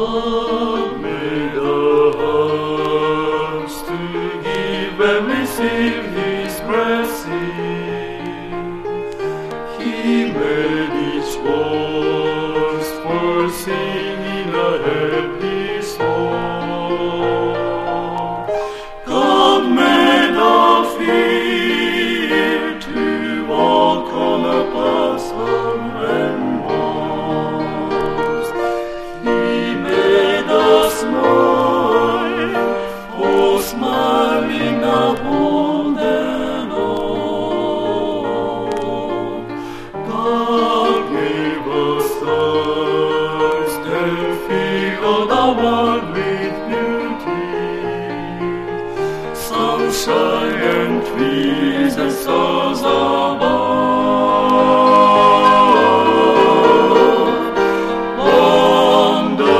God made the hearts to give and receive His blessing. He made each voice for singing a happy song. God made the field to walk on a path of rainbows. He made us smile, oh smiling upon them all. God gave us stars that fill the world with beauty, sunshine and trees and stars above.